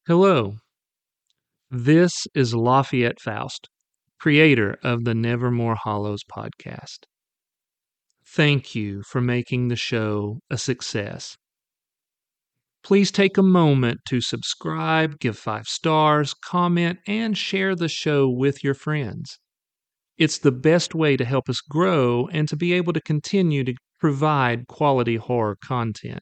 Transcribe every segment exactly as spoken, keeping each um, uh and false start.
Hello, this is Lafayette Faust, creator of the Nevermore Hollows podcast. Thank you for making the show a success. Please take a moment to subscribe, give five stars, comment, and share the show with your friends. It's the best way to help us grow and to be able to continue to provide quality horror content.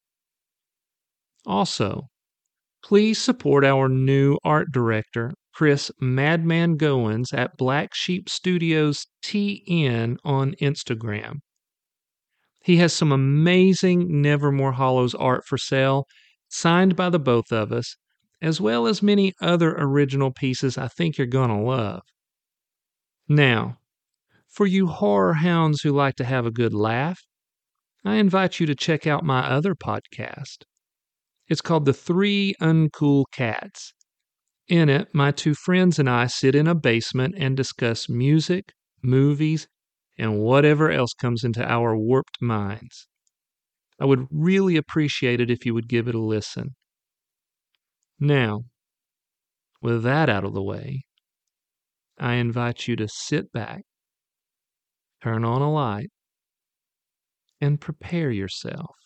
Also, please support our new art director, Chris Madman Goins at Black Sheep Studios T N on Instagram. He has some amazing Nevermore Hollows art for sale, signed by the both of us, as well as many other original pieces I think you're going to love. Now, for you horror hounds who like to have a good laugh, I invite you to check out my other podcast. It's called The Three Uncool Cats. In it, my two friends and I sit in a basement and discuss music, movies, and whatever else comes into our warped minds. I would really appreciate it if you would give it a listen. Now, with that out of the way, I invite you to sit back, turn on a light, and prepare yourself.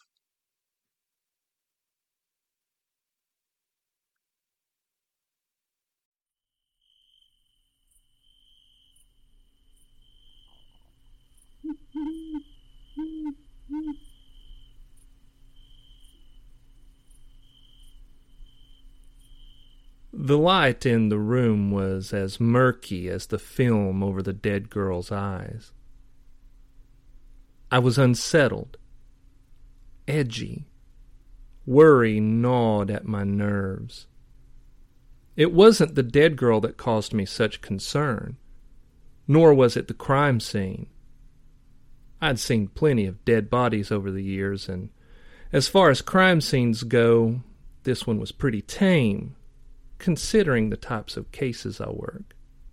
The light in the room was as murky as the film over the dead girl's eyes. I was unsettled, edgy. Worry gnawed at my nerves. It wasn't the dead girl that caused me such concern, nor was it the crime scene. I'd seen plenty of dead bodies over the years, and as far as crime scenes go, this one was pretty tame, considering the types of cases I work.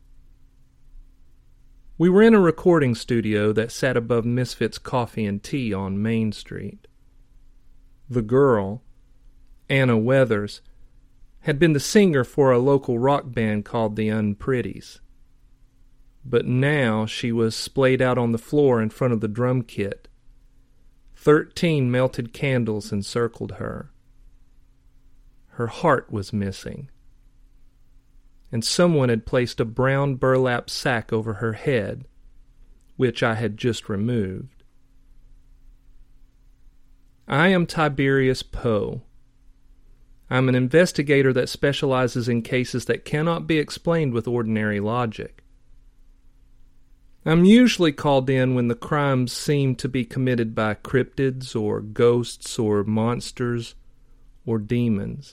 We were in a recording studio that sat above Misfits Coffee and Tea on Main Street. The girl, Anna Weathers, had been the singer for a local rock band called the Unpretties. But now she was splayed out on the floor in front of the drum kit. Thirteen melted candles encircled her. Her heart was missing, and someone had placed a brown burlap sack over her head, which I had just removed. I am Tiberius Poe. I'm an investigator that specializes in cases that cannot be explained with ordinary logic. I'm usually called in when the crimes seem to be committed by cryptids or ghosts or monsters or demons.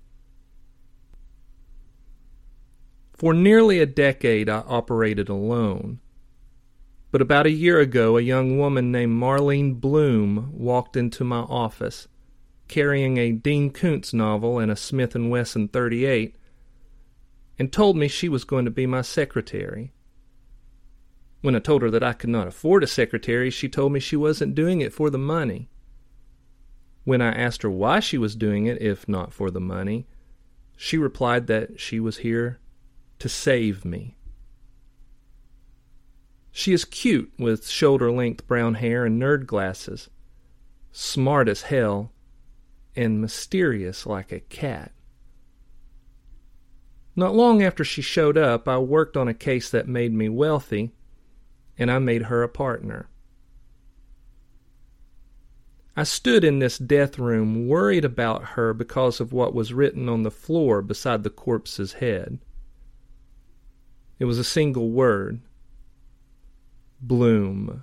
For nearly a decade, I operated alone. But about a year ago, a young woman named Marlene Bloom walked into my office, carrying a Dean Koontz novel and a Smith and Wesson thirty-eight, and told me she was going to be my secretary. When I told her that I could not afford a secretary, she told me she wasn't doing it for the money. When I asked her why she was doing it, if not for the money, she replied that she was here to save me. She is cute, with shoulder-length brown hair and nerd glasses, smart as hell, and mysterious like a cat. Not long after she showed up, I worked on a case that made me wealthy, and I made her a partner. I stood in this death room worried about her because of what was written on the floor beside the corpse's head. It was a single word. Bloom.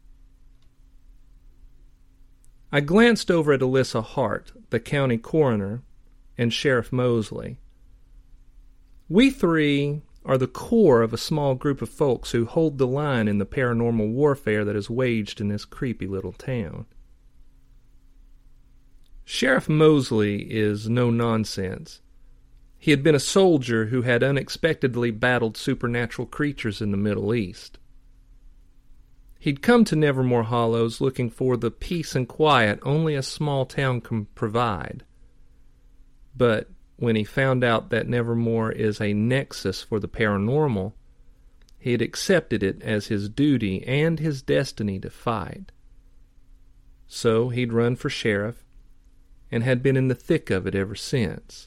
I glanced over at Alyssa Hart, the county coroner, and Sheriff Mosley. We three are the core of a small group of folks who hold the line in the paranormal warfare that is waged in this creepy little town. Sheriff Mosley is no nonsense. He had been a soldier who had unexpectedly battled supernatural creatures in the Middle East. He'd come to Nevermore Hollows looking for the peace and quiet only a small town can provide. But when he found out that Nevermore is a nexus for the paranormal, he had accepted it as his duty and his destiny to fight. So he'd run for sheriff and had been in the thick of it ever since.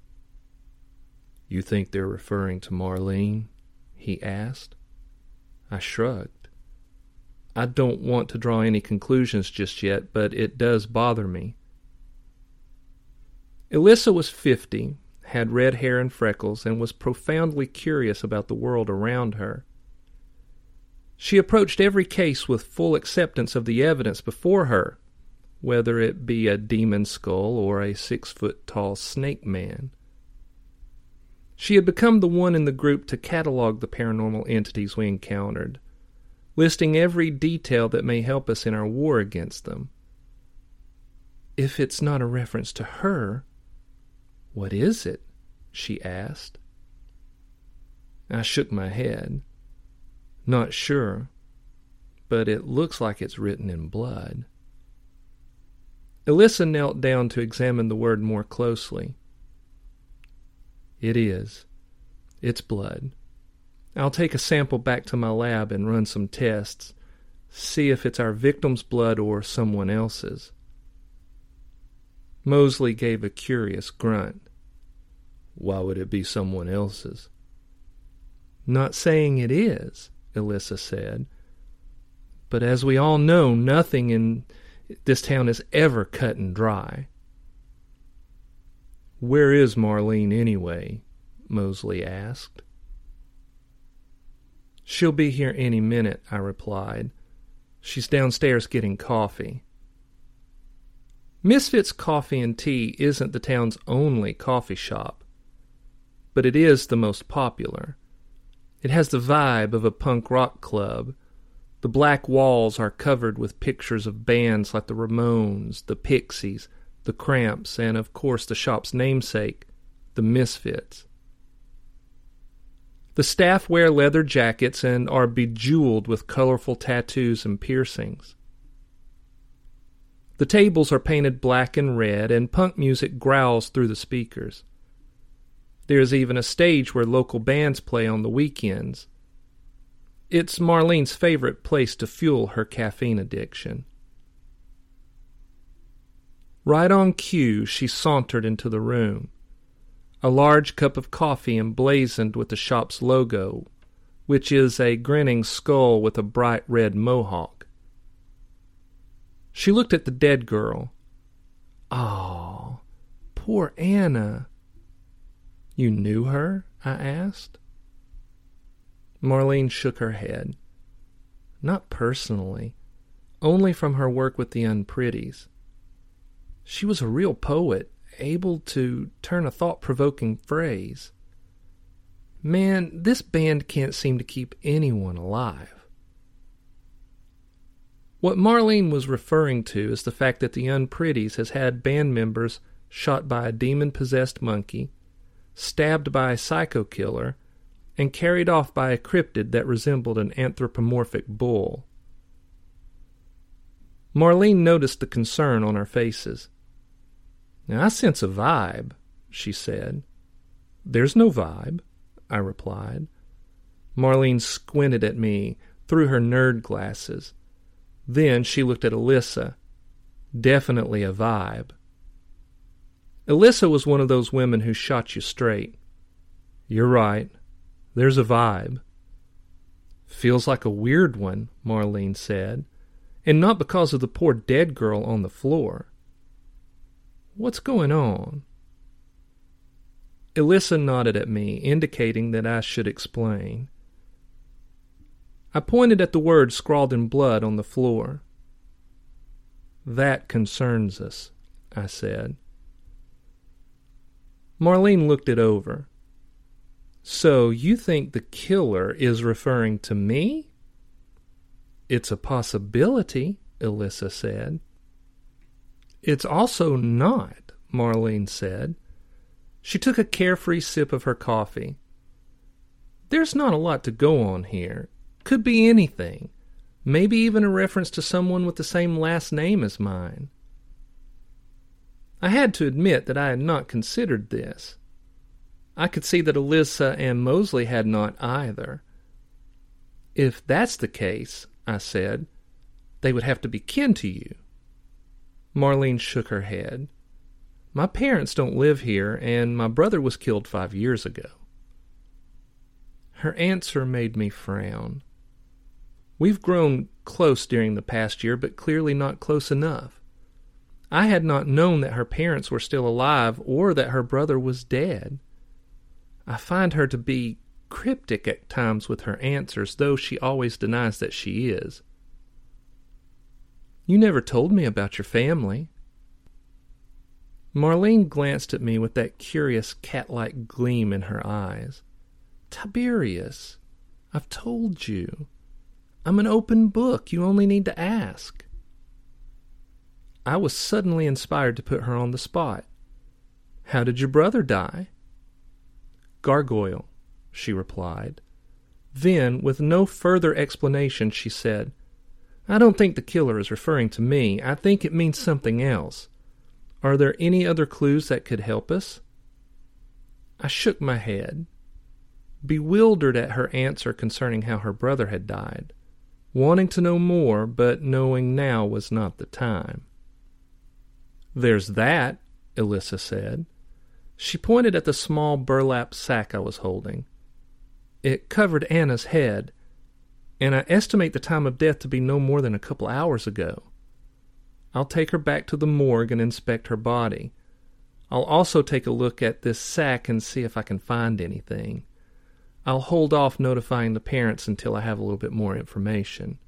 "You think they're referring to Marlene?" he asked. I shrugged. "I don't want to draw any conclusions just yet, but it does bother me." Elissa was fifty, had red hair and freckles, and was profoundly curious about the world around her. She approached every case with full acceptance of the evidence before her, whether it be a demon skull or a six-foot-tall snake man. She had become the one in the group to catalog the paranormal entities we encountered, listing every detail that may help us in our war against them. "If it's not a reference to her, what is it?" she asked. I shook my head. "Not sure, but it looks like it's written in blood." Elissa knelt down to examine the word more closely. "It is. It's blood. I'll take a sample back to my lab and run some tests, see if it's our victim's blood or someone else's." Mosley gave a curious grunt. "Why would it be someone else's?" "Not saying it is," Elissa said. "But as we all know, nothing in this town is ever cut and dry." "Where is Marlene anyway?" Mosley asked. "She'll be here any minute," I replied. "She's downstairs getting coffee." Misfits Coffee and Tea isn't the town's only coffee shop, but it is the most popular. It has the vibe of a punk rock club. The black walls are covered with pictures of bands like the Ramones, the Pixies, the Cramps, and of course the shop's namesake, the Misfits. The staff wear leather jackets and are bejeweled with colorful tattoos and piercings. The tables are painted black and red, and punk music growls through the speakers. There is even a stage where local bands play on the weekends. It's Marlene's favorite place to fuel her caffeine addiction. Right on cue, she sauntered into the room. A large cup of coffee emblazoned with the shop's logo, which is a grinning skull with a bright red mohawk. She looked at the dead girl. "Oh, poor Anna." "You knew her?" I asked. Marlene shook her head. "Not personally, only from her work with the Unpretties. She was a real poet, able to turn a thought-provoking phrase. Man, this band can't seem to keep anyone alive." What Marlene was referring to is the fact that the Unpretties has had band members shot by a demon-possessed monkey, stabbed by a psycho killer, and carried off by a cryptid that resembled an anthropomorphic bull. Marlene noticed the concern on our faces. "Now, I sense a vibe," she said. "There's no vibe," I replied. Marlene squinted at me through her nerd glasses. Then she looked at Elissa. Definitely a vibe. Elissa was one of those women who shot you straight. "You're right. There's a vibe." "Feels like a weird one," Marlene said, "and not because of the poor dead girl on the floor. What's going on?" Elissa nodded at me, indicating that I should explain. I pointed at the words scrawled in blood on the floor. "That concerns us," I said. Marlene looked it over. "So you think the killer is referring to me?" "It's a possibility," Elissa said. "It's also not," Marlene said. She took a carefree sip of her coffee. "There's not a lot to go on here. Could be anything. Maybe even a reference to someone with the same last name as mine." I had to admit that I had not considered this. I could see that Alyssa and Mosley had not either. If that's the case, I said, they would have to be kin to you. Marlene shook her head. My parents don't live here, and my brother was killed five years ago. Her answer made me frown. We've grown close during the past year, but clearly not close enough. I had not known that her parents were still alive or that her brother was dead. I find her to be cryptic at times with her answers, though she always denies that she is. You never told me about your family. Marlene glanced at me with that curious cat-like gleam in her eyes. Tiberius, I've told you. I'm an open book. You only need to ask. I was suddenly inspired to put her on the spot. How did your brother die? Gargoyle, she replied. Then, with no further explanation, she said, I don't think the killer is referring to me. I think it means something else. Are there any other clues that could help us? I shook my head, bewildered at her answer concerning how her brother had died, wanting to know more, but knowing now was not the time. There's that, Alyssa said. She pointed at the small burlap sack I was holding. It covered Anna's head, and I estimate the time of death to be no more than a couple hours ago. I'll take her back to the morgue and inspect her body. I'll also take a look at this sack and see if I can find anything. I'll hold off notifying the parents until I have a little bit more information.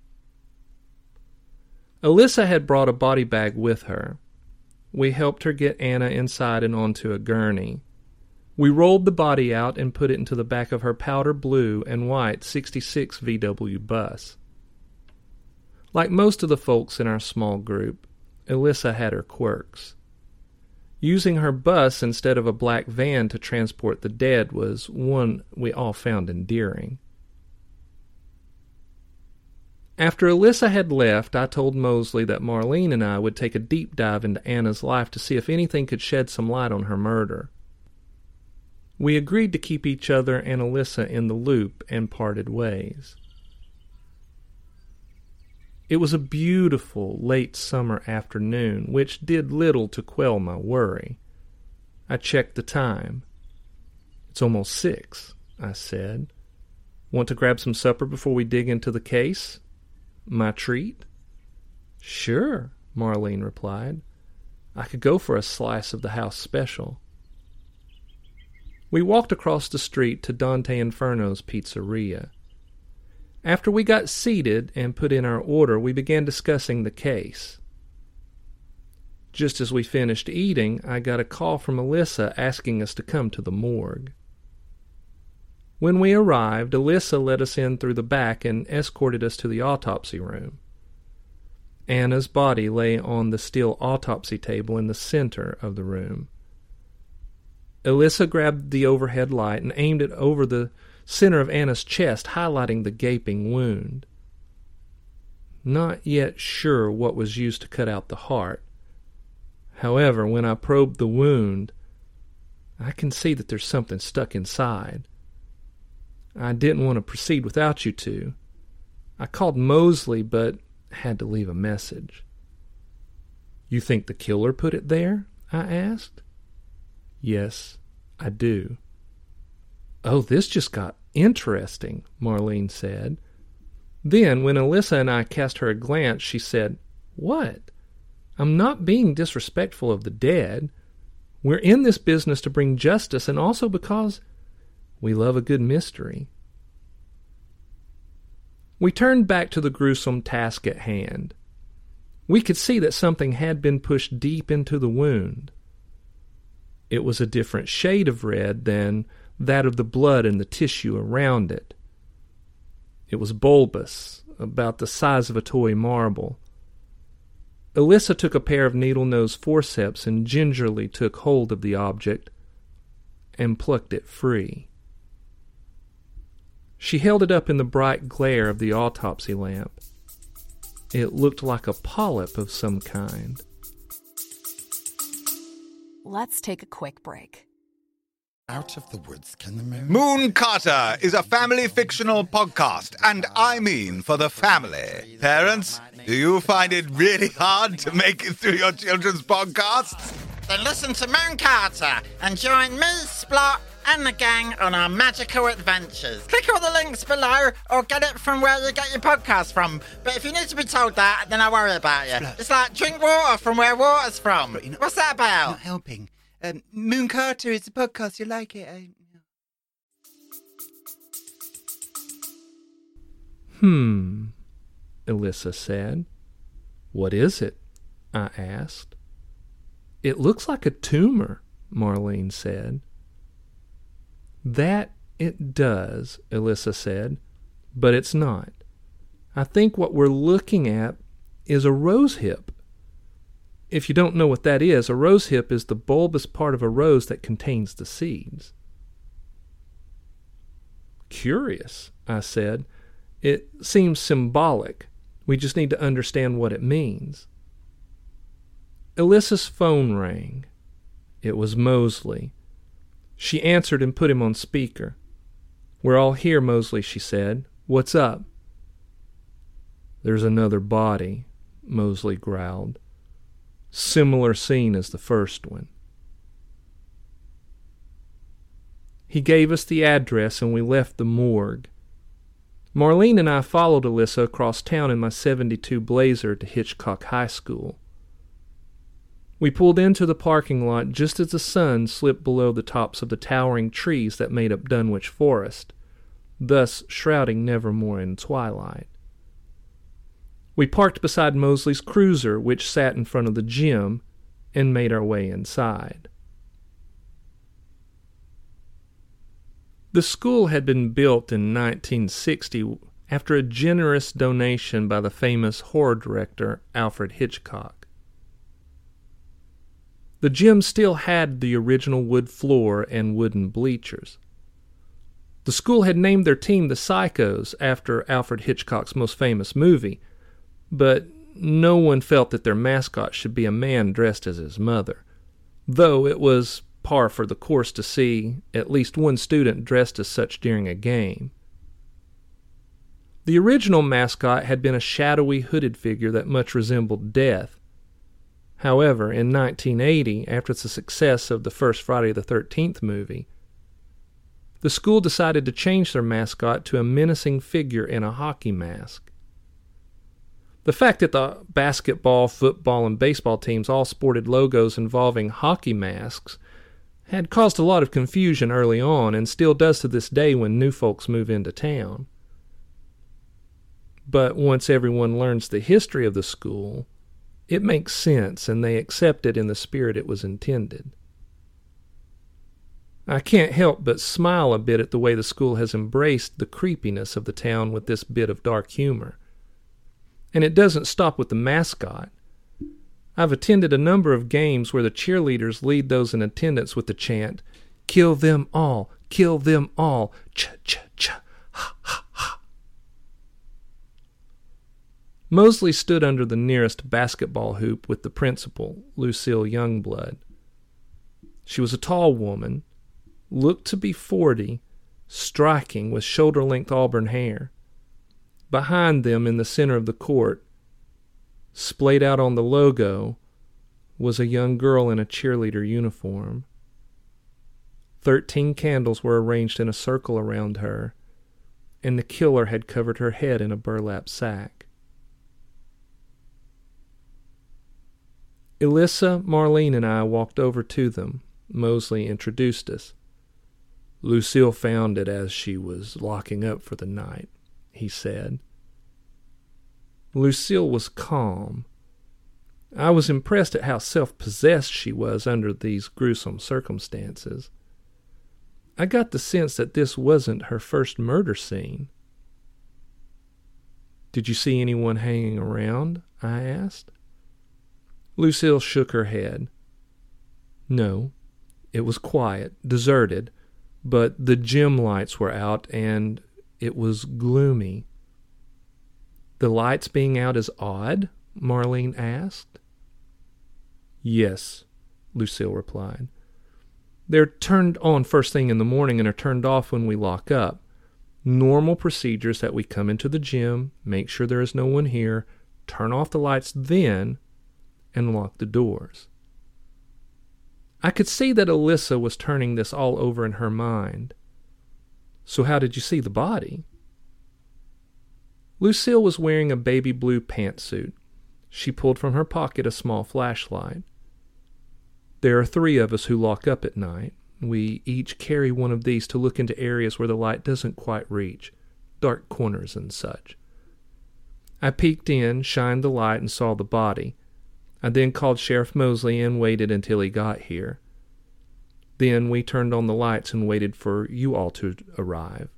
Alyssa had brought a body bag with her. We helped her get Anna inside and onto a gurney. We rolled the body out and put it into the back of her powder blue and white sixty-six V W bus. Like most of the folks in our small group, Alyssa had her quirks. Using her bus instead of a black van to transport the dead was one we all found endearing. After Alyssa had left, I told Mosley that Marlene and I would take a deep dive into Anna's life to see if anything could shed some light on her murder. We agreed to keep each other and Alyssa in the loop and parted ways. It was a beautiful late summer afternoon, which did little to quell my worry. I checked the time. It's almost six, I said. Want to grab some supper before we dig into the case? My treat? Sure, Marlene replied. I could go for a slice of the house special. We walked across the street to Dante Inferno's pizzeria. After we got seated and put in our order, we began discussing the case. Just as we finished eating, I got a call from Alyssa asking us to come to the morgue. When we arrived, Alyssa let us in through the back and escorted us to the autopsy room. Anna's body lay on the steel autopsy table in the center of the room. Alyssa grabbed the overhead light and aimed it over the center of Anna's chest, highlighting the gaping wound. Not yet sure what was used to cut out the heart. However, when I probed the wound, I can see that there's something stuck inside. I didn't want to proceed without you two. I called Mosley, but had to leave a message. You think the killer put it there? I asked. Yes, I do. Oh, this just got interesting, Marlene said. Then, when Alyssa and I cast her a glance, she said, What? I'm not being disrespectful of the dead. We're in this business to bring justice, and also because we love a good mystery. We turned back to the gruesome task at hand. We could see that something had been pushed deep into the wound. It was a different shade of red than that of the blood and the tissue around it. It was bulbous, about the size of a toy marble. Alyssa took a pair of needle-nose forceps and gingerly took hold of the object and plucked it free. She held it up in the bright glare of the autopsy lamp. It looked like a polyp of some kind. let's take a quick break. Out of the woods can the moon... Moon Carter is a family fictional podcast, and I mean for the family. Parents, do you find it really hard to make it through your children's podcasts? Then listen to Moon Carter and join me, Splot, and the gang on our magical adventures. Click all the links below or get it from where you get your podcast from. But if you need to be told that, then I worry about you. Splot. It's like drink water from where water's from. Not, What's that about? Not helping. Um, Moon Carter is a podcast. You like it? I... Hmm, Alyssa said. What is it? I asked. It looks like a tumor, Marlene said. That it does, Alyssa said, but it's not. I think what we're looking at is a rose hip. If you don't know what that is, a rose hip is the bulbous part of a rose that contains the seeds. Curious, I said. It seems symbolic. We just need to understand what it means. Alyssa's phone rang. It was Mosley. She answered and put him on speaker. We're all here, Mosley, she said. What's up? There's another body, Mosley growled. Similar scene as the first one. He gave us the address and we left the morgue. Marlene and I followed Alyssa across town in my seventy-two Blazer to Hitchcock High School. We pulled into the parking lot just as the sun slipped below the tops of the towering trees that made up Dunwich Forest, thus shrouding Nevermore in twilight. We parked beside Mosley's cruiser, which sat in front of the gym, and made our way inside. The school had been built in nineteen sixty after a generous donation by the famous horror director Alfred Hitchcock. The gym still had the original wood floor and wooden bleachers. The school had named their team the Psychos after Alfred Hitchcock's most famous movie, but no one felt that their mascot should be a man dressed as his mother, though it was par for the course to see at least one student dressed as such during a game. The original mascot had been a shadowy hooded figure that much resembled Death. However, in nineteen eighty, after the success of the first Friday the thirteenth movie, the school decided to change their mascot to a menacing figure in a hockey mask. The fact that the basketball, football, and baseball teams all sported logos involving hockey masks had caused a lot of confusion early on and still does to this day when new folks move into town. But once everyone learns the history of the school, it makes sense and they accept it in the spirit it was intended. I can't help but smile a bit at the way the school has embraced the creepiness of the town with this bit of dark humor. And it doesn't stop with the mascot. I've attended a number of games where the cheerleaders lead those in attendance with the chant, "Kill them all, kill them all, cha-cha-cha, ha-ha-ha." Mosley stood under the nearest basketball hoop with the principal, Lucille Youngblood. She was a tall woman, looked to be forty, striking with shoulder-length auburn hair. Behind them, in the center of the court, splayed out on the logo, was a young girl in a cheerleader uniform. Thirteen candles were arranged in a circle around her, and the killer had covered her head in a burlap sack. Alyssa, Marlene, and I walked over to them. Mosley introduced us. Lucille found it as she was locking up for the night, he said. Lucille was calm. I was impressed at how self-possessed she was under these gruesome circumstances. I got the sense that this wasn't her first murder scene. Did you see anyone hanging around? I asked. Lucille shook her head. No, it was quiet, deserted, but the gym lights were out and it was gloomy. The lights being out is odd? Marlene asked. Yes, Lucille replied. They're turned on first thing in the morning and are turned off when we lock up. Normal procedures that we come into the gym, make sure there is no one here, turn off the lights then, and lock the doors. I could see that Alyssa was turning this all over in her mind. So how did you see the body? Lucille was wearing a baby blue pantsuit. She pulled from her pocket a small flashlight. There are three of us who lock up at night. We each carry one of these to look into areas where the light doesn't quite reach, dark corners and such. I peeked in, shined the light, and saw the body. I then called Sheriff Mosley and waited until he got here. Then we turned on the lights and waited for you all to arrive.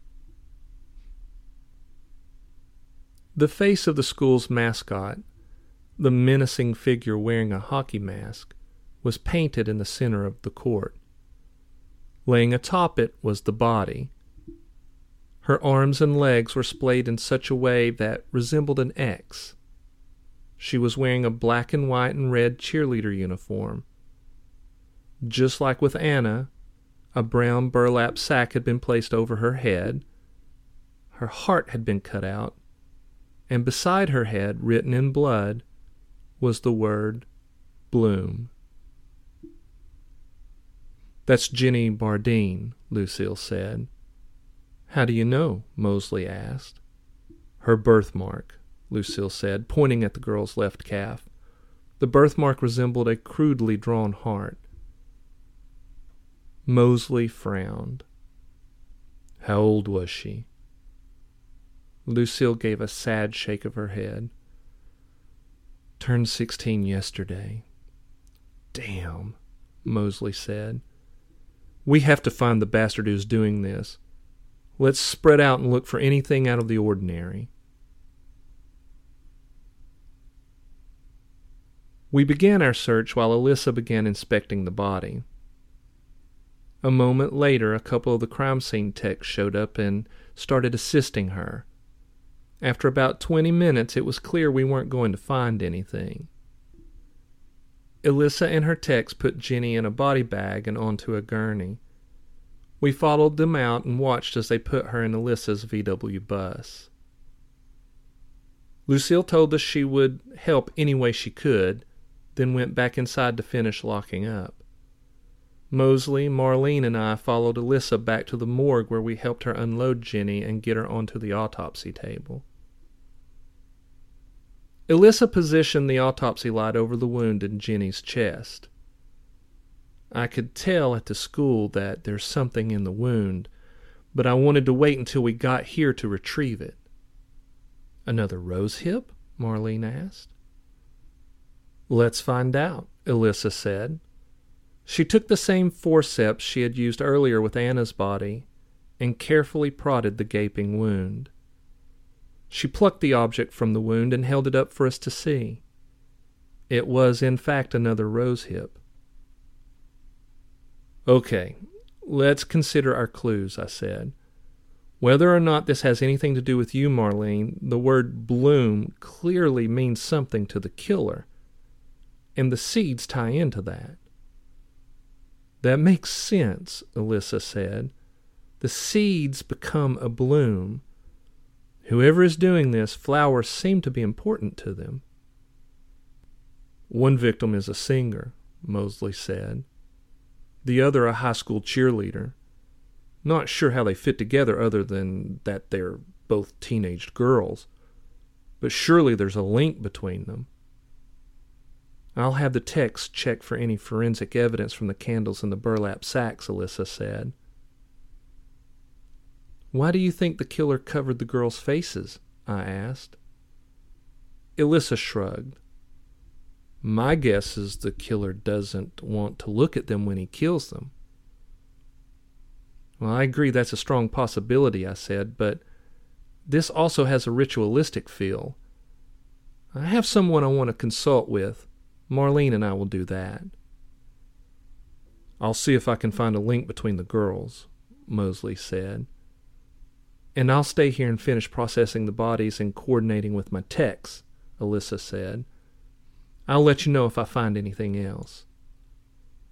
The face of the school's mascot, the menacing figure wearing a hockey mask, was painted in the center of the court. Laying atop it was the body. Her arms and legs were splayed in such a way that resembled an X. She was wearing a black and white and red cheerleader uniform. Just like with Anna, a brown burlap sack had been placed over her head. Her heart had been cut out, and beside her head, written in blood, was the word Bloom. That's Jenny Bardeen, Lucille said. How do you know? Mosley asked. Her birthmark, Lucille said, pointing at the girl's left calf. The birthmark resembled a crudely drawn heart. Mosley frowned. How old was she? Lucille gave a sad shake of her head. Turned sixteen yesterday. Damn, Mosley said. We have to find the bastard who's doing this. Let's spread out and look for anything out of the ordinary. We began our search while Alyssa began inspecting the body. A moment later, a couple of the crime scene techs showed up and started assisting her. After about twenty minutes, it was clear we weren't going to find anything. Alyssa and her techs put Jenny in a body bag and onto a gurney. We followed them out and watched as they put her in Alyssa's V W bus. Lucille told us she would help any way she could, then went back inside to finish locking up. Mosley, Marlene, and I followed Alyssa back to the morgue where we helped her unload Jenny and get her onto the autopsy table. Alyssa positioned the autopsy light over the wound in Jenny's chest. I could tell at the school that there's something in the wound, but I wanted to wait until we got here to retrieve it. Another rose hip? Marlene asked. Let's find out, Alyssa said. She took the same forceps she had used earlier with Anna's body and carefully prodded the gaping wound. She plucked the object from the wound and held it up for us to see. It was, in fact, another rose hip. Okay, let's consider our clues, I said. Whether or not this has anything to do with you, Marlene, the word bloom clearly means something to the killer, and the seeds tie into that. That makes sense, Alyssa said. The seeds become a bloom. Whoever is doing this, flowers seem to be important to them. One victim is a singer, Mosley said. The other a high school cheerleader. Not sure how they fit together other than that they're both teenage girls, but surely there's a link between them. I'll have the techs check for any forensic evidence from the candles in the burlap sacks, Alyssa said. Why do you think the killer covered the girls' faces? I asked. Alyssa shrugged. My guess is the killer doesn't want to look at them when he kills them. Well, I agree that's a strong possibility, I said, but this also has a ritualistic feel. I have someone I want to consult with. Marlene and I will do that. I'll see if I can find a link between the girls, Mosley said. And I'll stay here and finish processing the bodies and coordinating with my techs, Alyssa said. I'll let you know if I find anything else.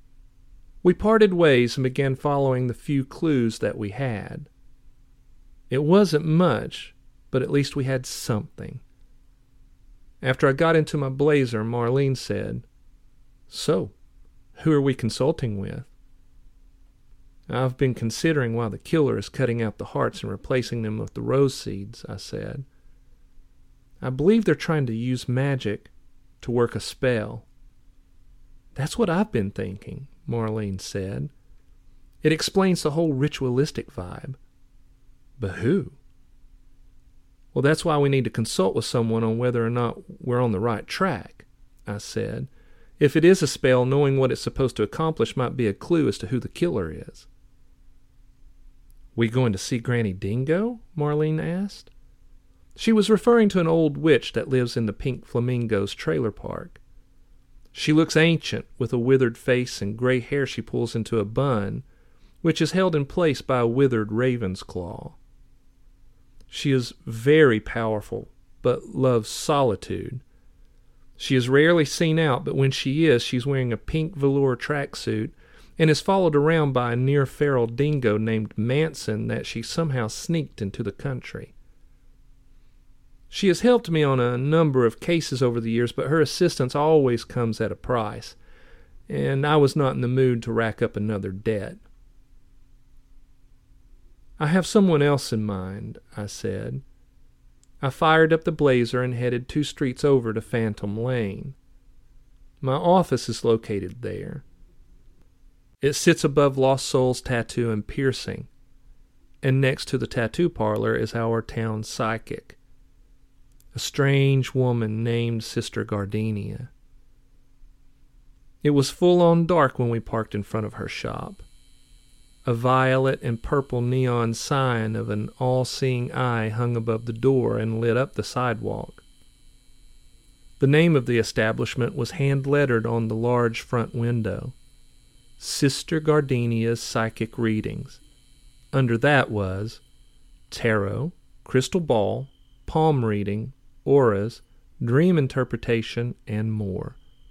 We parted ways and began following the few clues that we had. It wasn't much, but at least we had something. After I got into my blazer, Marlene said, "So, who are we consulting with?" "I've been considering why the killer is cutting out the hearts and replacing them with the rose seeds," I said. "I believe they're trying to use magic to work a spell." "That's what I've been thinking," Marlene said. "It explains the whole ritualistic vibe." "But who?" "Well, that's why we need to consult with someone on whether or not we're on the right track," I said. "If it is a spell, knowing what it's supposed to accomplish might be a clue as to who the killer is." "We going to see Granny Dingo?" Marlene asked. She was referring to an old witch that lives in the Pink Flamingos trailer park. She looks ancient, with a withered face and gray hair she pulls into a bun, which is held in place by a withered raven's claw. She is very powerful, but loves solitude. She is rarely seen out, but when she is, she's wearing a pink velour tracksuit and is followed around by a near-feral dingo named Manson that she somehow sneaked into the country. She has helped me on a number of cases over the years, but her assistance always comes at a price, and I was not in the mood to rack up another debt. "I have someone else in mind," I said. I fired up the blazer and headed two streets over to Phantom Lane. My office is located there. It sits above Lost Souls Tattoo and Piercing, and next to the tattoo parlor is our town psychic, a strange woman named Sister Gardenia. It was full-on dark when we parked in front of her shop. A violet and purple neon sign of an all-seeing eye hung above the door and lit up the sidewalk. The name of the establishment was hand-lettered on the large front window, Sister Gardenia's Psychic Readings. Under that was tarot, crystal ball, palm reading, auras, dream interpretation, and more.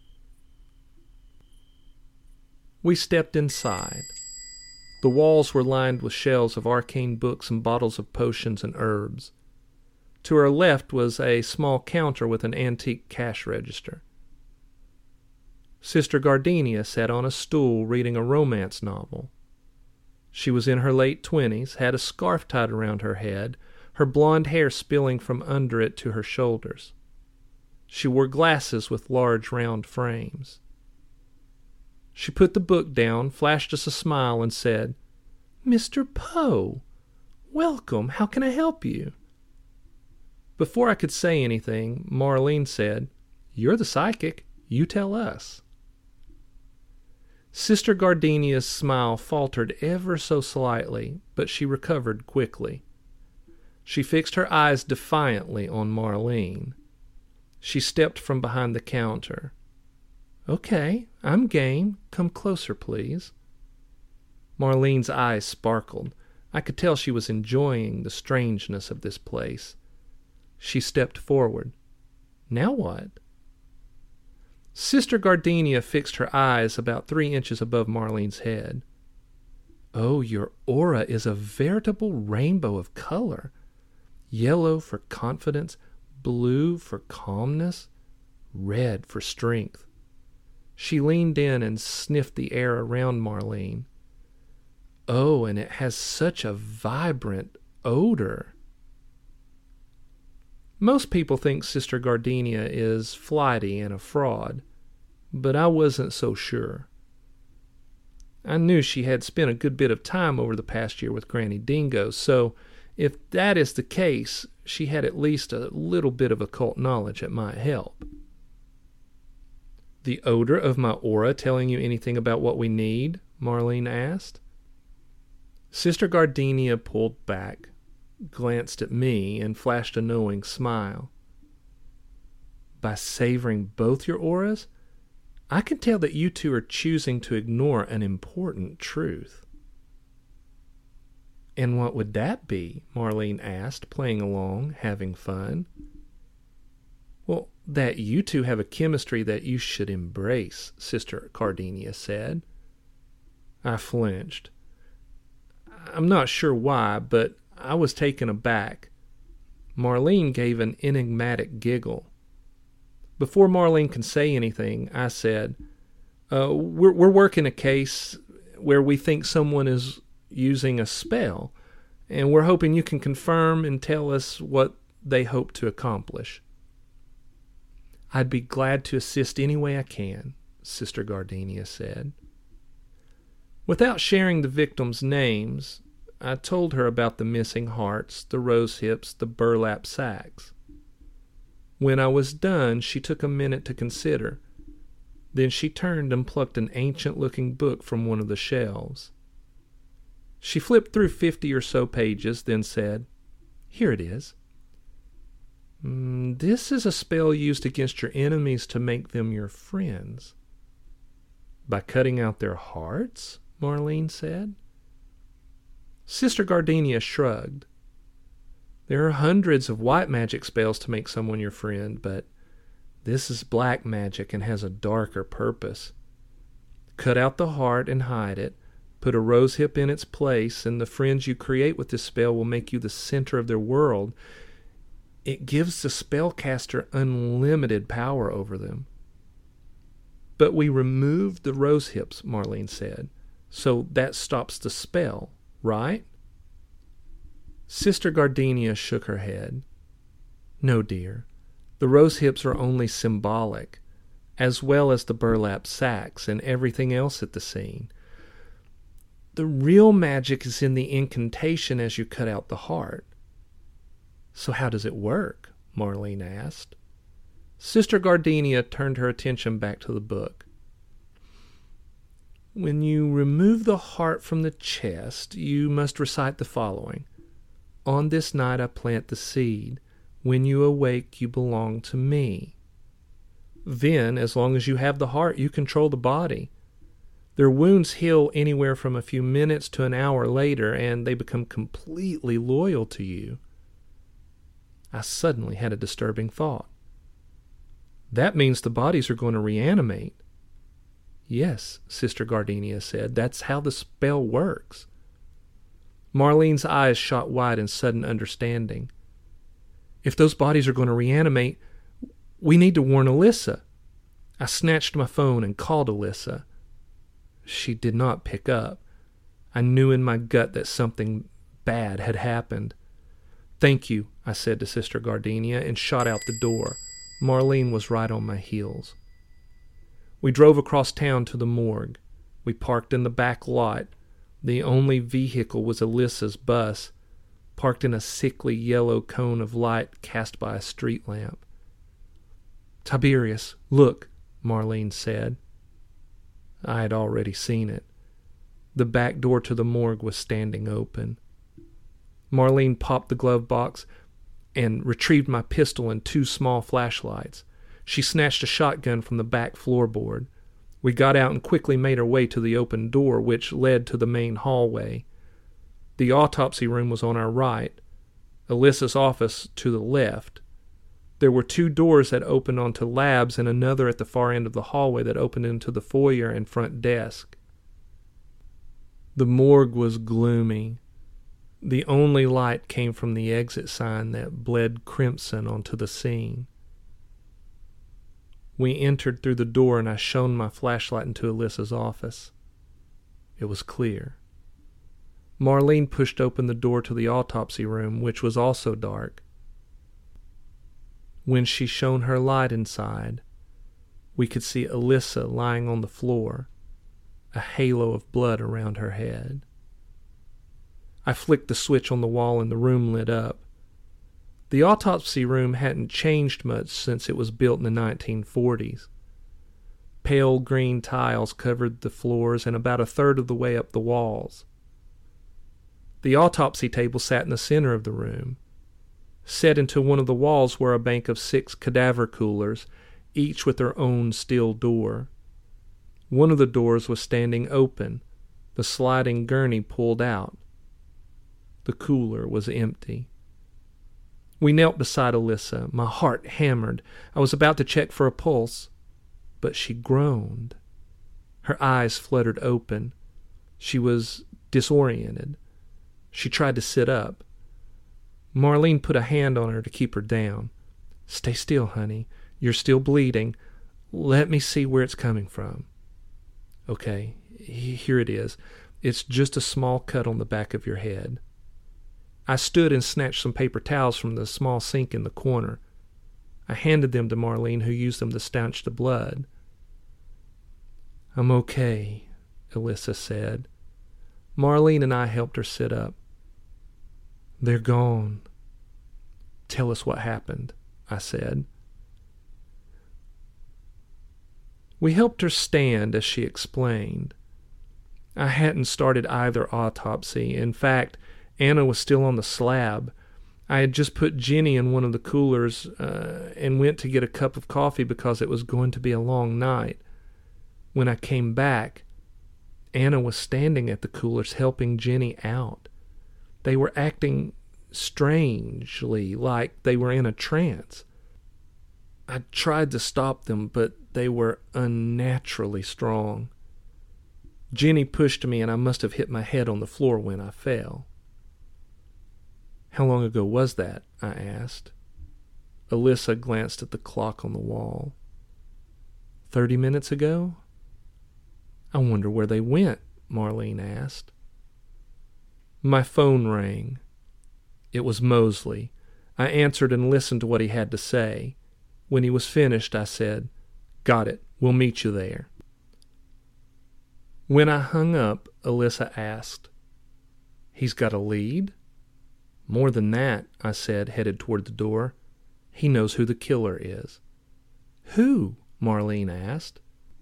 We stepped inside. The walls were lined with shelves of arcane books and bottles of potions and herbs. To our left was a small counter with an antique cash register. Sister Gardenia sat on a stool reading a romance novel. She was in her late twenties, had a scarf tied around her head, her blonde hair spilling from under it to her shoulders. She wore glasses with large round frames. She put the book down, flashed us a smile, and said, "Mister Poe, welcome. How can I help you?" Before I could say anything, Marlene said, "You're the psychic. You tell us." Sister Gardenia's smile faltered ever so slightly, but she recovered quickly. She fixed her eyes defiantly on Marlene. She stepped from behind the counter. "Okay, I'm game. Come closer, please." Marlene's eyes sparkled. I could tell she was enjoying the strangeness of this place. She stepped forward. "Now what?" Sister Gardenia fixed her eyes about three inches above Marlene's head. "Oh, your aura is a veritable rainbow of color. Yellow for confidence, blue for calmness, red for strength." She leaned in and sniffed the air around Marlene. "Oh, and it has such a vibrant odor." Most people think Sister Gardenia is flighty and a fraud, but I wasn't so sure. I knew she had spent a good bit of time over the past year with Granny Dingo, so if that is the case, she had at least a little bit of occult knowledge that might help. "The odor of my aura telling you anything about what we need?" Marlene asked. Sister Gardenia pulled back, glanced at me, and flashed a knowing smile. "By savoring both your auras, I can tell that you two are choosing to ignore an important truth." "And what would that be?" Marlene asked, playing along, having fun. "Well, that you two have a chemistry that you should embrace," Sister Gardenia said. I flinched. I'm not sure why, but I was taken aback. Marlene gave an enigmatic giggle. Before Marlene could say anything, I said, uh, we're, we're working a case where we think someone is using a spell, and we're hoping you can confirm and tell us what they hope to accomplish. I'd be glad to assist any way I can, Sister Gardenia said. Without sharing the victims' names, I told her about the missing hearts, the rose hips, the burlap sacks. When I was done, she took a minute to consider. Then she turned and plucked an ancient-looking book from one of the shelves. She flipped through fifty or so pages, then said, "Here it is. Mm, this is a spell used against your enemies to make them your friends." "By cutting out their hearts?" Marlene said. Sister Gardenia shrugged. "There are hundreds of white magic spells to make someone your friend, but this is black magic and has a darker purpose. Cut out the heart and hide it, put a rose hip in its place, and the friends you create with this spell will make you the center of their world. It gives the spellcaster unlimited power over them." "But we removed the rose hips," Marlene said, "so that stops the spell, right?" Sister Gardenia shook her head. "No, dear. The rose hips are only symbolic, as well as the burlap sacks and everything else at the scene. The real magic is in the incantation as you cut out the heart." "So how does it work?" Marlene asked. Sister Gardenia turned her attention back to the book. "When you remove the heart from the chest, you must recite the following. On this night I plant the seed. When you awake, you belong to me. Then, as long as you have the heart, you control the body. Their wounds heal anywhere from a few minutes to an hour later, and they become completely loyal to you." I suddenly had a disturbing thought. "That means the bodies are going to reanimate." "Yes," Sister Gardenia said, "that's how the spell works." Marlene's eyes shot wide in sudden understanding. "If those bodies are going to reanimate, we need to warn Alyssa." I snatched my phone and called Alyssa. She did not pick up. I knew in my gut that something bad had happened. "Thank you," I said to Sister Gardenia, and shot out the door. Marlene was right on my heels. We drove across town to the morgue. We parked in the back lot. The only vehicle was Alyssa's bus, parked in a sickly yellow cone of light cast by a street lamp. "Tiberius, look," Marlene said. I had already seen it. The back door to the morgue was standing open. Marlene popped the glove box and retrieved my pistol and two small flashlights. She snatched a shotgun from the back floorboard. We got out and quickly made our way to the open door, which led to the main hallway. The autopsy room was on our right, Alyssa's office to the left. There were two doors that opened onto labs and another at the far end of the hallway that opened into the foyer and front desk. The morgue was gloomy. The only light came from the exit sign that bled crimson onto the scene. We entered through the door and I shone my flashlight into Alyssa's office. It was clear. Marlene pushed open the door to the autopsy room, which was also dark. When she shone her light inside, we could see Alyssa lying on the floor, a halo of blood around her head. I flicked the switch on the wall and the room lit up. The autopsy room hadn't changed much since it was built in the nineteen forties. Pale green tiles covered the floors and about a third of the way up the walls. The autopsy table sat in the center of the room. Set into one of the walls were a bank of six cadaver coolers, each with their own steel door. One of the doors was standing open, the sliding gurney pulled out. The cooler was empty. We knelt beside Alyssa. My heart hammered. I was about to check for a pulse, but she groaned. Her eyes fluttered open. She was disoriented. She tried to sit up. Marlene put a hand on her to keep her down. "Stay still, honey. You're still bleeding. Let me see where it's coming from." "Okay, here it is. It's just a small cut on the back of your head." I stood and snatched some paper towels from the small sink in the corner. I handed them to Marlene, who used them to staunch the blood. "I'm okay," Alyssa said. Marlene and I helped her sit up. "They're gone." "Tell us what happened," I said. We helped her stand as she explained. I hadn't started either autopsy. In fact, Anna was still on the slab. I had just put Jenny in one of the coolers uh, and went to get a cup of coffee because it was going to be a long night. When I came back, Anna was standing at the coolers helping Jenny out. They were acting strangely, like they were in a trance. I tried to stop them, but they were unnaturally strong. Jenny pushed me, and I must have hit my head on the floor when I fell. "How long ago was that?" I asked. Alyssa glanced at the clock on the wall. Thirty minutes ago?" "I wonder where they went," Marlene asked. My phone rang. It was Mosley. I answered and listened to what he had to say. When he was finished, I said, "Got it. We'll meet you there." When I hung up, Alyssa asked, "He's got a lead?" "More than that," I said, headed toward the door. "He knows who the killer is." "Who?" Marlene asked.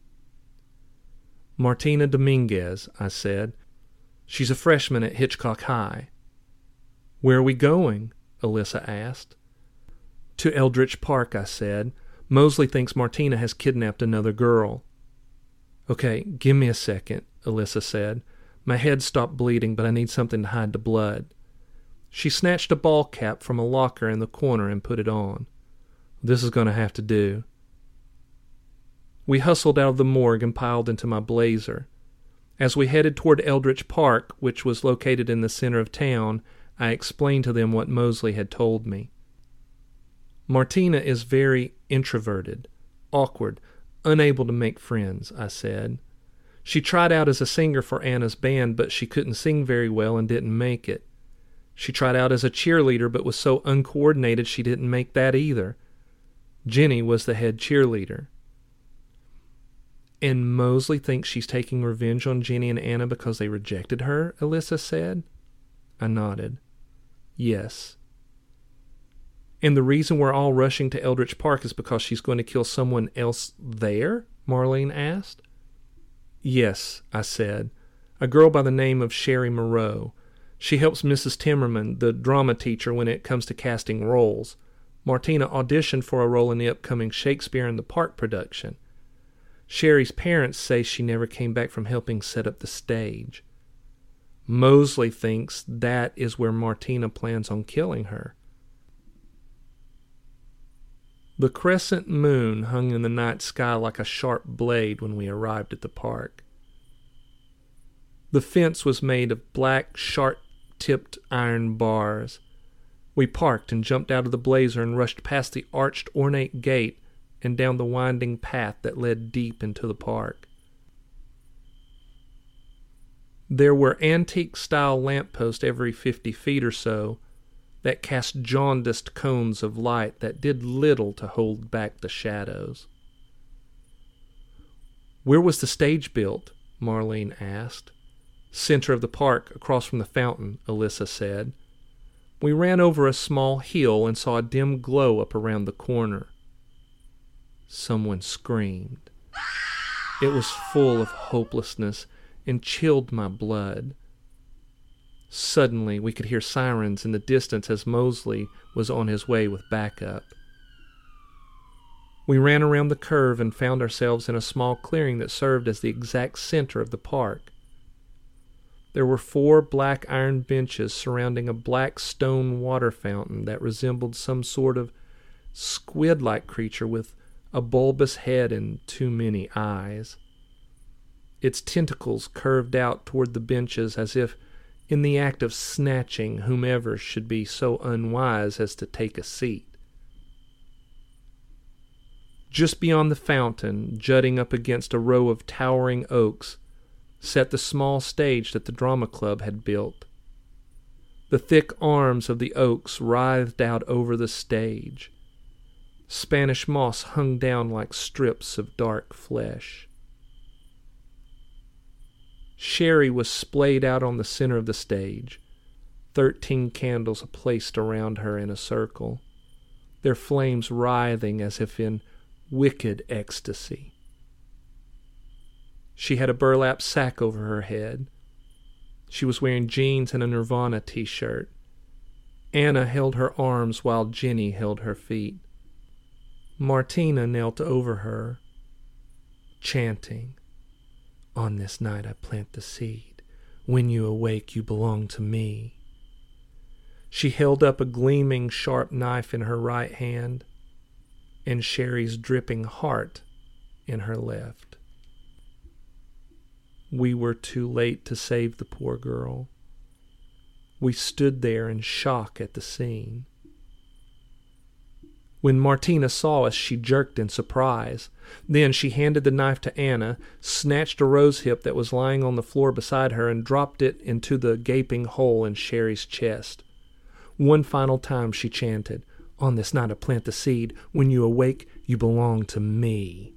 "Martina Dominguez," I said. "She's a freshman at Hitchcock High." "Where are we going?" Alyssa asked. "To Eldritch Park," I said. "Mosley thinks Martina has kidnapped another girl." "Okay, give me a second," Alyssa said. "My head stopped bleeding, but I need something to hide the blood." She snatched a ball cap from a locker in the corner and put it on. "This is going to have to do." We hustled out of the morgue and piled into my Blazer. As we headed toward Eldritch Park, which was located in the center of town, I explained to them what Mosley had told me. "Martina is very introverted, awkward, unable to make friends," I said. "She tried out as a singer for Anna's band, but she couldn't sing very well and didn't make it. She tried out as a cheerleader, but was so uncoordinated she didn't make that either. Jenny was the head cheerleader." "And Mosley thinks she's taking revenge on Jenny and Anna because they rejected her?" Alyssa said. I nodded. "Yes." "And the reason we're all rushing to Eldritch Park is because she's going to kill someone else there?" Marlene asked. "Yes," I said. "A girl by the name of Sherry Moreau. She helps Missus Timmerman, the drama teacher, when it comes to casting roles. Martina auditioned for a role in the upcoming Shakespeare in the Park production. Sherry's parents say she never came back from helping set up the stage. Mosley thinks that is where Martina plans on killing her." The crescent moon hung in the night sky like a sharp blade when we arrived at the park. The fence was made of black, sharp-tipped iron bars. We parked and jumped out of the Blazer and rushed past the arched, ornate gate and down the winding path that led deep into the park. There were antique-style lampposts every fifty feet or so that cast jaundiced cones of light that did little to hold back the shadows. "Where was the stage built?" Marlene asked. "Center of the park, across from the fountain," Alyssa said. We ran over a small hill and saw a dim glow up around the corner. Someone screamed. It was full of hopelessness and chilled my blood. Suddenly, we could hear sirens in the distance as Mosley was on his way with backup. We ran around the curve and found ourselves in a small clearing that served as the exact center of the park. There were four black iron benches surrounding a black stone water fountain that resembled some sort of squid-like creature with a bulbous head and too many eyes. its tentacles curved out toward the benches as if in the act of snatching whomever should be so unwise as to take a seat. Just beyond the fountain, jutting up against a row of towering oaks, sat the small stage that the drama club had built. The thick arms of the oaks writhed out over the stage. Spanish moss hung down like strips of dark flesh. Sherry was splayed out on the center of the stage, thirteen candles placed around her in a circle, their flames writhing as if in wicked ecstasy. She had a burlap sack over her head. She was wearing jeans and a Nirvana t-shirt. Anna held her arms while Jenny held her feet. Martina knelt over her, chanting, "On this night I plant the seed. When you awake, you belong to me." She held up a gleaming, sharp knife in her right hand and Sherry's dripping heart in her left. We were too late to save the poor girl. We stood there in shock at the scene. When Martina saw us, she jerked in surprise. Then she handed the knife to Anna, snatched a rosehip that was lying on the floor beside her, and dropped it into the gaping hole in Sherry's chest. One final time she chanted, "On this night I plant the seed. When you awake, you belong to me."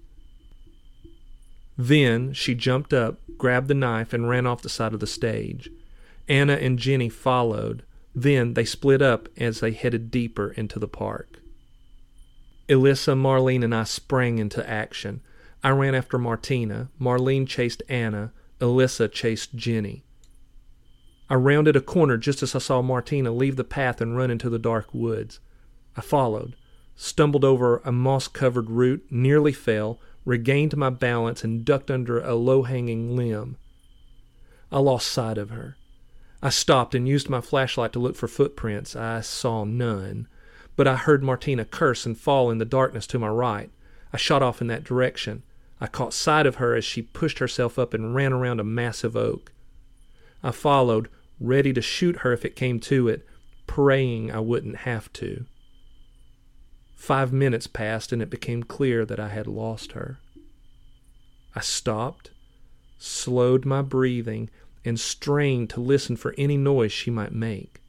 Then she jumped up, grabbed the knife, and ran off the side of the stage. Anna and Jenny followed. Then they split up as they headed deeper into the park. Elissa, Marlene, and I sprang into action. I ran after Martina. Marlene chased Anna. Elissa chased Jenny. I rounded a corner just as I saw Martina leave the path and run into the dark woods. I followed, stumbled over a moss-covered root, nearly fell, regained my balance, and ducked under a low-hanging limb. I lost sight of her. I stopped and used my flashlight to look for footprints. I saw none, but I heard Martina curse and fall in the darkness to my right. I shot off in that direction. I caught sight of her as she pushed herself up and ran around a massive oak. I followed, ready to shoot her if it came to it, praying I wouldn't have to. Five minutes passed, and it became clear that I had lost her. I stopped, slowed my breathing, and strained to listen for any noise she might make.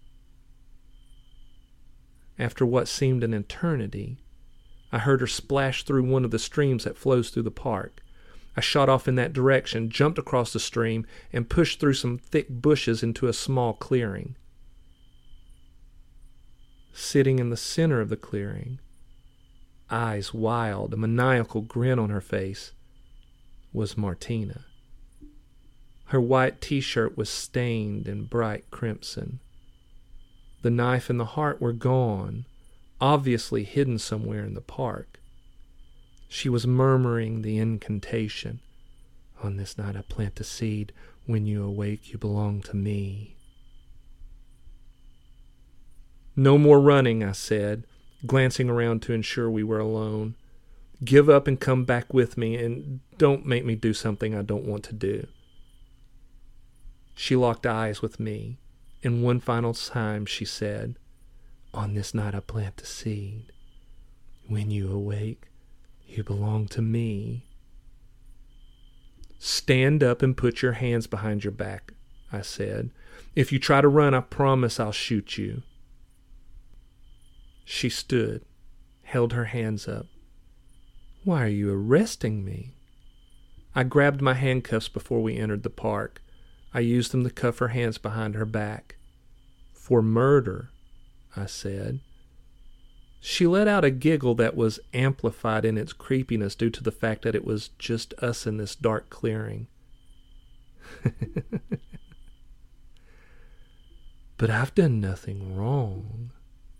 After what seemed an eternity, I heard her splash through one of the streams that flows through the park. I shot off in that direction, jumped across the stream, and pushed through some thick bushes into a small clearing. Sitting in the center of the clearing, eyes wild, a maniacal grin on her face, was Martina. Her white t-shirt was stained in bright crimson. The knife and the heart were gone, obviously hidden somewhere in the park. She was murmuring the incantation, "On this night I plant the seed. When you awake, you belong to me." "No more running," I said, glancing around to ensure we were alone. "Give up and come back with me, and don't make me do something I don't want to do." She locked eyes with me, and one final time she said, "On this night I plant the seed. When you awake, you belong to me." "Stand up and put your hands behind your back," I said. "If you try to run, I promise I'll shoot you." She stood, held her hands up. "Why are you arresting me?" I grabbed my handcuffs before we entered the park. I used them to cuff her hands behind her back. "For murder," I said. She let out a giggle that was amplified in its creepiness due to the fact that it was just us in this dark clearing. "But I've done nothing wrong."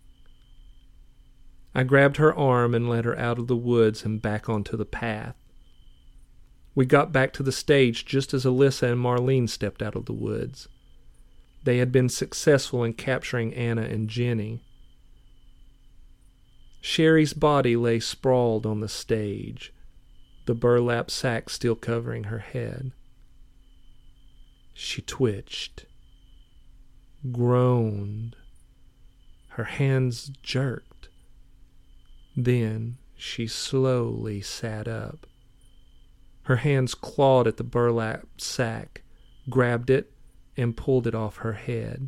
I grabbed her arm and led her out of the woods and back onto the path. We got back to the stage just as Elissa and Marlene stepped out of the woods. They had been successful in capturing Anna and Jenny. Sherry's body lay sprawled on the stage. the burlap sack still covering her head. She twitched, groaned. Her hands jerked. Then she slowly sat up. Her hands clawed at the burlap sack, grabbed it, and pulled it off her head.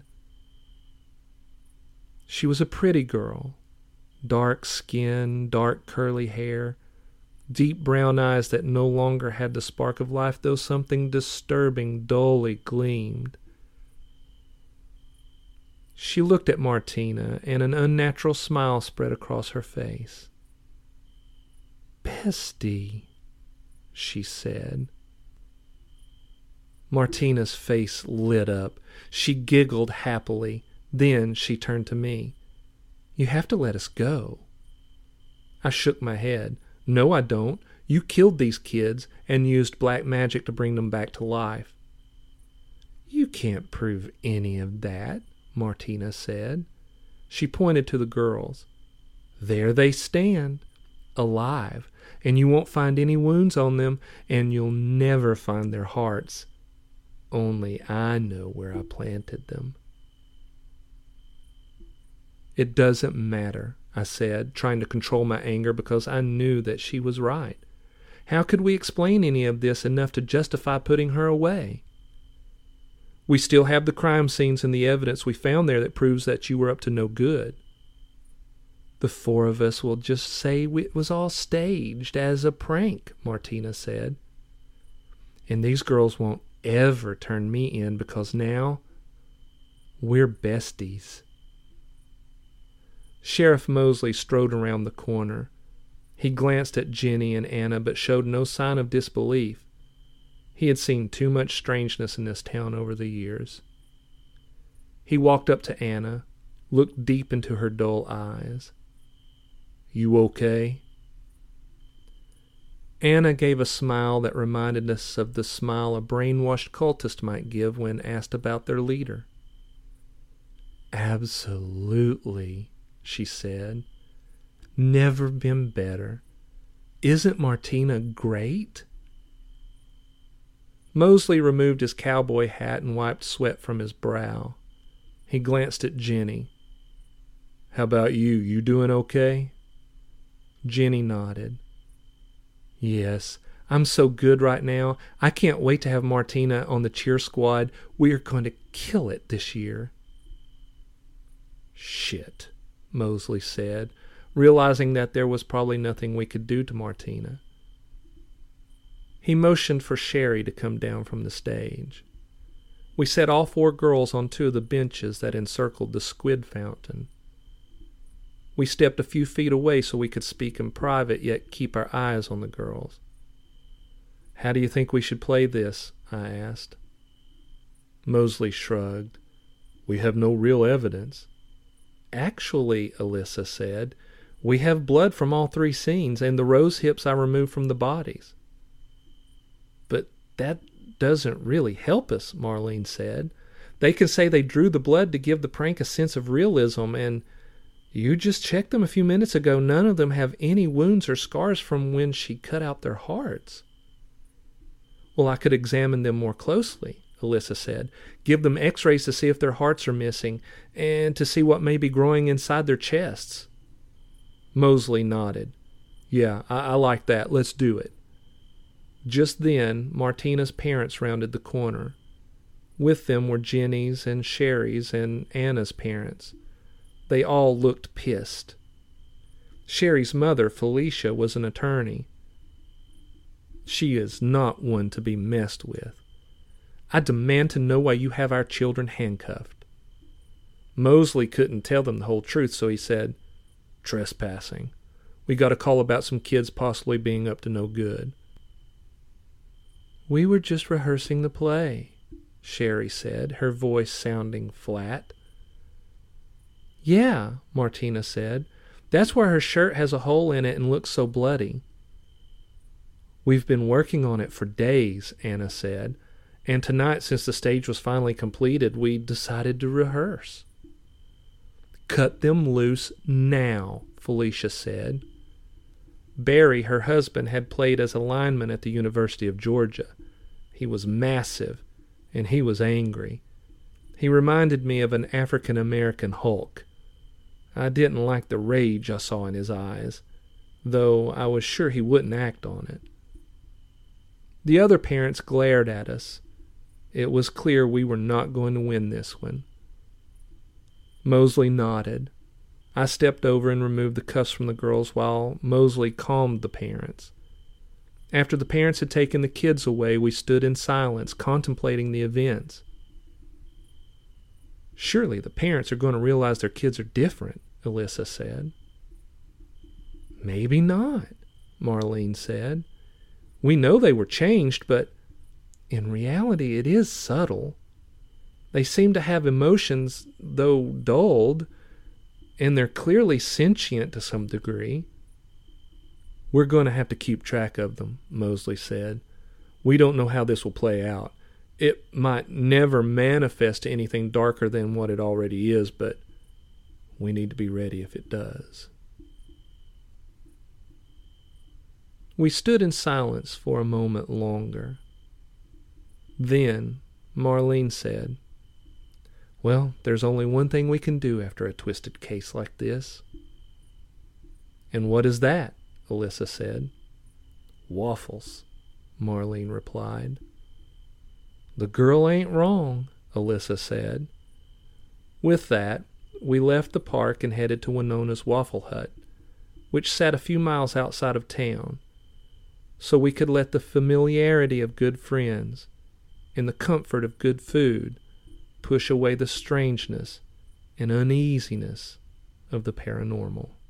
She was a pretty girl. Dark skin, dark curly hair, deep brown eyes that no longer had the spark of life, though something disturbing dully gleamed. She looked at Martina, and an unnatural smile spread across her face. "Bestie," she said. Martina's face lit up. She giggled happily. Then she turned to me. "You have to let us go." I shook my head. "No, I don't. You killed these kids and used black magic to bring them back to life." "You can't prove any of that," Martina said. She pointed to the girls. "There they stand, alive, and you won't find any wounds on them, and you'll never find their hearts. Only I know where I planted them." "It doesn't matter," I said, trying to control my anger because I knew that she was right. How could we explain any of this enough to justify putting her away? "We still have the crime scenes and the evidence we found there that proves that you were up to no good." "The four of us will just say it was all staged as a prank," Martina said. "And these girls won't ever turn me in because now we're besties." Sheriff Mosley strode around the corner. He glanced at Jenny and Anna but showed no sign of disbelief. He had seen too much strangeness in this town over the years. He walked up to Anna, looked deep into her dull eyes. "You okay?" Anna gave a smile that reminded us of the smile a brainwashed cultist might give when asked about their leader. "Absolutely," she said. "Never been better. Isn't Martina great?" Mosley removed his cowboy hat and wiped sweat from his brow. He glanced at Jenny. "How about you? You doing okay?" Jenny nodded. "Yes, I'm so good right now. I can't wait to have Martina on the cheer squad. We are going to kill it this year." "Shit," Mosley said, realizing that there was probably nothing we could do to Martina. He motioned for Sherry to come down from the stage. We set all four girls on two of the benches that encircled the squid fountain. We stepped a few feet away so we could speak in private, yet keep our eyes on the girls. "How do you think we should play this?" I asked. Mosley shrugged. "We have no real evidence." "Actually," Alyssa said, "we have blood from all three scenes, and the rose hips I removed from the bodies." "But that doesn't really help us," Marlene said. "They can say they drew the blood to give the prank a sense of realism, and you just checked them a few minutes ago. None of them have any wounds or scars from when she cut out their hearts." "Well, I could examine them more closely," Alyssa said. "Give them x-rays to see if their hearts are missing, and to see what may be growing inside their chests." Mosley nodded. "Yeah, I, I like that. Let's do it." Just then, Martina's parents rounded the corner. With them were Jenny's and Sherry's and Anna's parents. They all looked pissed. Sherry's mother, Felicia, was an attorney. She is not one to be messed with. "I demand to know why you have our children handcuffed." Mosley couldn't tell them the whole truth, so he said, "Trespassing. We got a call about some kids possibly being up to no good." "We were just rehearsing the play," Sherry said, her voice sounding flat. "Yeah," Martina said. "That's why her shirt has a hole in it and looks so bloody." "We've been working on it for days," Anna said, "and tonight, since the stage was finally completed, we decided to rehearse." "Cut them loose now," Felicia said. Barry, her husband, had played as a lineman at the University of Georgia. He was massive, and he was angry. He reminded me of an African-American Hulk. I didn't like the rage I saw in his eyes, though I was sure he wouldn't act on it. The other parents glared at us. It was clear we were not going to win this one. Mosley nodded. I stepped over and removed the cuffs from the girls while Mosley calmed the parents. After the parents had taken the kids away, we stood in silence, contemplating the events. Surely the parents are going to realize their kids are different, Alyssa said. Maybe not, Marlene said. We know they were changed, but in reality it is subtle. They seem to have emotions, though dulled, and they're clearly sentient to some degree. We're going to have to keep track of them, Mosley said. We don't know how this will play out. It might never manifest to anything darker than what it already is, but we need to be ready if it does. We stood in silence for a moment longer. Then Marlene said, Well, there's only one thing we can do after a twisted case like this. And what is that? Alyssa said. Waffles, Marlene replied. The girl ain't wrong, Alyssa said. With that, we left the park and headed to Winona's Waffle Hut, which sat a few miles outside of town, so we could let the familiarity of good friends and the comfort of good food push away the strangeness and uneasiness of the paranormal.